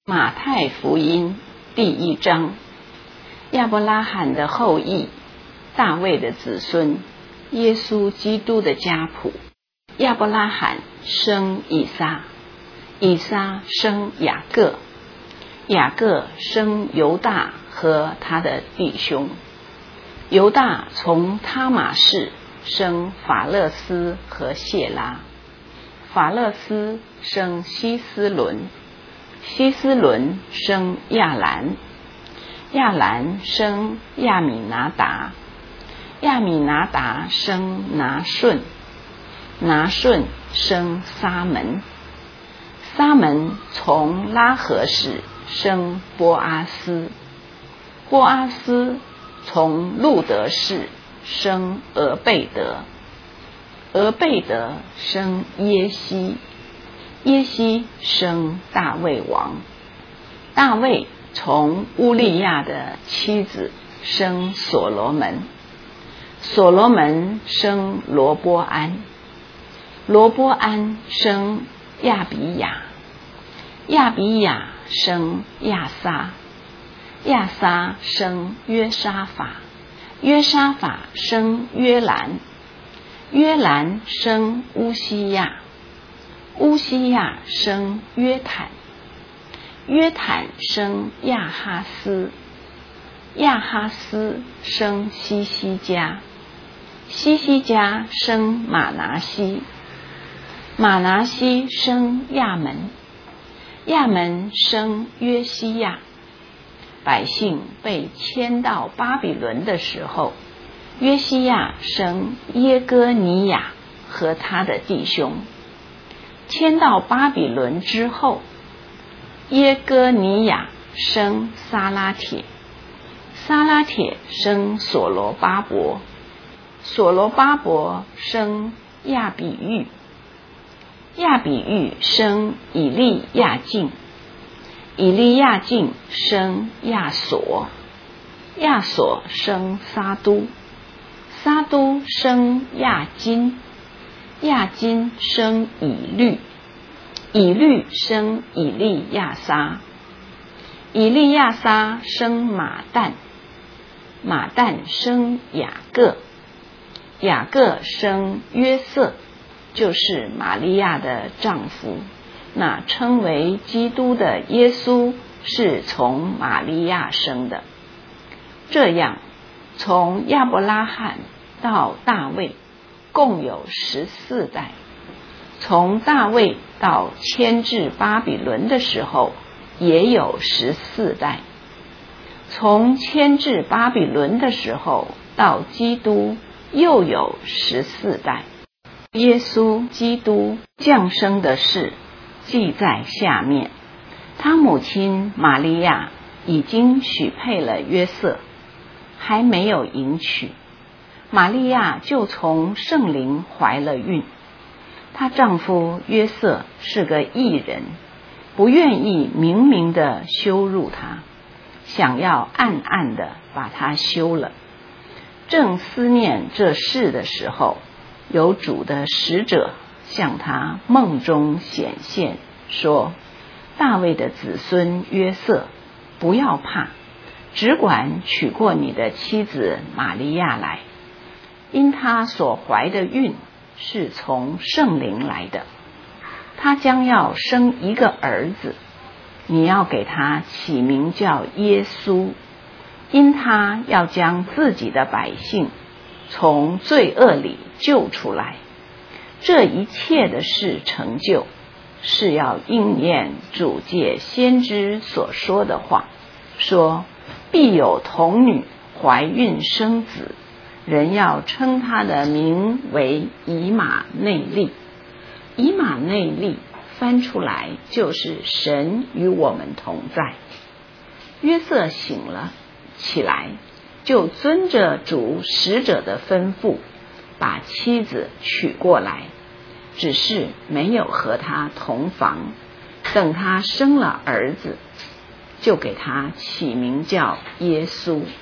马太福音第1章，亚伯拉罕的后裔，大卫的子孙，耶稣基督的家谱。亚伯拉罕生以撒，以撒生雅各，雅各生犹大和他的弟兄。犹大从他玛氏生法勒斯和谢拉，法勒斯生希斯伦，希斯伦生亚兰，亚兰生亚米拿达，亚米拿达生拿顺，拿顺生撒门，撒门从拉合氏生波阿斯，波阿斯从路德氏生俄贝德，俄贝德生耶西，耶西生大卫王，大卫从乌利亚的妻子生所罗门，所罗门生罗波安，罗波安生亚比雅，亚比雅生亚撒，亚撒生约沙法，约沙法生约兰，约兰生乌西亚，乌西亚生约坦，约坦生亚哈斯，亚哈斯生西西家，西西家生马拿西，马拿西生亚门，亚门生约西亚。百姓被迁到巴比伦的时候，约西亚生耶哥尼雅和他的弟兄。迁到巴比伦之后，耶哥尼雅生撒拉铁，撒拉铁生所罗巴伯，所罗巴伯生亚比喻，亚比喻生以利亚敬，以利亚敬生亚索，亚索生撒都，撒都生亚金，亚金生以律，以律生以利亚撒，以利亚撒生马旦，马旦生雅各，雅各生约瑟，就是玛利亚的丈夫。那称为基督的耶稣是从玛利亚生的。这样，从亚伯拉罕到大卫共有14代，从大卫到迁至巴比伦的时候也有14代，从迁至巴比伦的时候到基督又有14代。耶稣基督降生的事记在下面。他母亲玛利亚已经许配了约瑟，还没有迎娶，玛利亚就从圣灵怀了孕。她丈夫约瑟是个义人，不愿意明明的羞辱她，想要暗暗的把她休了。正思念这事的时候，有主的使者向他梦中显现，说：大卫的子孙约瑟，不要怕，只管娶过你的妻子玛利亚来，因她所怀的孕是从圣灵来的。她将要生一个儿子，你要给他起名叫耶稣，因他要将自己的百姓从罪恶里救出来。这一切的事成就，是要应验主借先知所说的话，说必有童女怀孕生子，人要称他的名为以马内利。以马内利翻出来就是神与我们同在。约瑟醒了起来，就遵着主使者的吩咐，把妻子娶过来，只是没有和他同房。等他生了儿子，就给他起名叫耶稣。